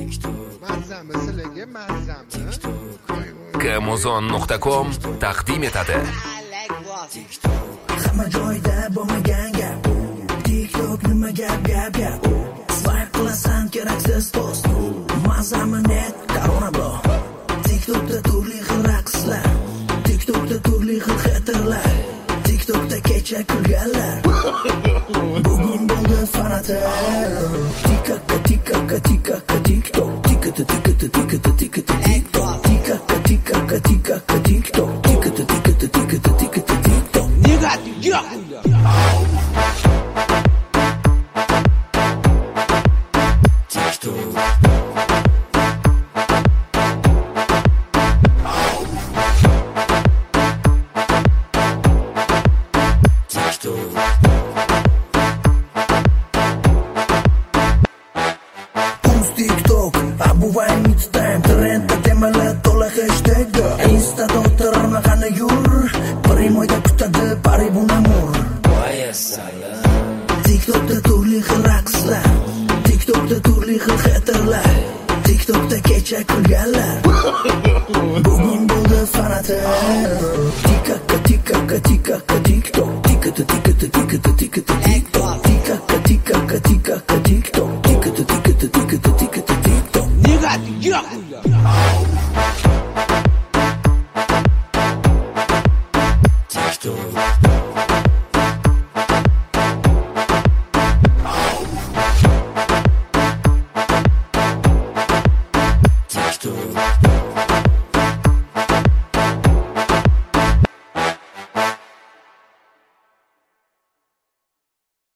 Mazami sizlarga mazami. Kamuzon.com taqdim etadi. Hamma joyda bo'lmagan gap. TikTok nima gap. Swipe qilasan keraksiz post. Mazami net korona bro. TikTokda turli xil raqslar. TikTokda turli xil xatarlar. TikTokda kecha kulganlar. Bugun bo'ldi fanatik. TikTok. TikTok. Abu Wayne time trend temalar to'la hashtag Insta do'tirma qani yur Primoyda kutadi pari bunamur TikTokda turli xil raqslar TikTokda turli xil xatarlar TikTokda kecha kulganlar Bugun bo'ldi fanatik TikTok